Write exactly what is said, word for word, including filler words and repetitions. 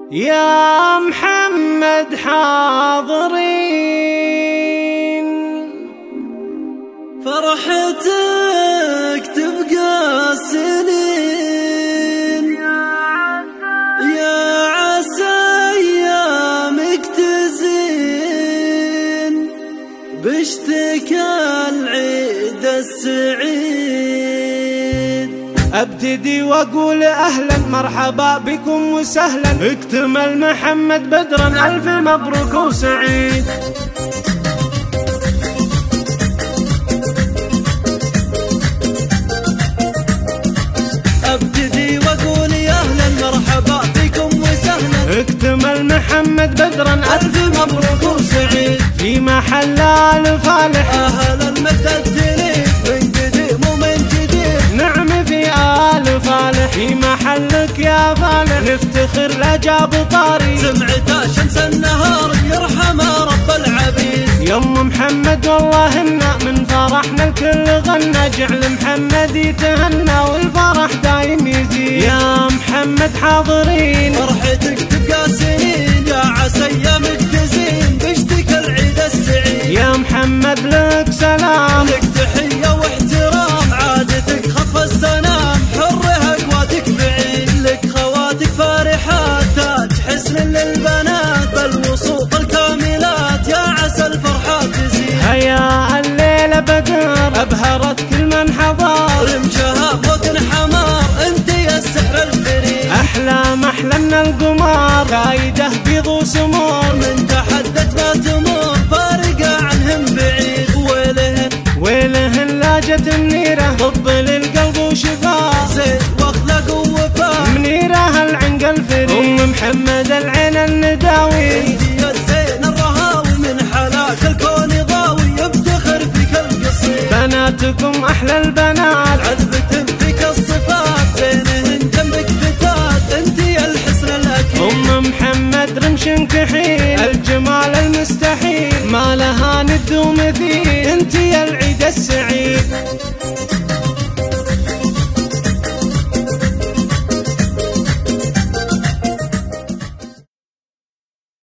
يا محمد حاضرين، فرحتك تبقى سنين، يا عسى أيامك تزين بشتك العيد السعيد. ابتدي واقول اهلا مرحبا بكم وسهلا، اكتمل محمد بدرا الف مبروك وسعيد. ابتدي واقول اهلا مرحبا بكم وسهلا، اكتمل محمد بدرا الف مبروك وسعيد. في محل آل فالح اهل المتدثرين من قديم ومن جديد، نعم في آل فالح في محلك يا فالح، نفتخر لجاب طاري سمعته شمس النهار يرحم رب العبيد. يم محمد والله إنا من فرحنا الكل غنى، جعل محمد يتهنى والفرح دايم يزيد. يا محمد حاضرين، فرحتك تبقى سنين، يا عسى ايامك تزين بشتك العيد السعيد. يا محمد لك سلام، لك تحية واحترام، عادتك خطف السنام، حرها قواتك بعيد. لك خواتك فارحات تاج حسن للبنات، بالوصوف الكاملات يا عسى الفرحة تزيد. هيا الليلة بدر أبهرت كل من حضر، رمشها فوق الحمار انت يا السحر الفريد. أحلام أحلامنا القمار قايده بيض وسمور، من تحدت ما تمر فارقة عنهم بعيد. ويلهن ويلهن لاجت منيرة طب للقلب وشفاء، زين واخلاق ووفاء منيرة العنق الفريد. أم محمد العين النداوي، انت يا الزين الرهاوي، من حلاك الكون ضاوي يفتخر فيك القصيد. بناتكم أحلى البنات عذبة فيك الصفات، زينهن جنبك فتات انت يا الحسن الاكيد. أم محمد رمش كحيل الجمال المستحيل، ما لها ند ومثيل انت يا العيد السعيد.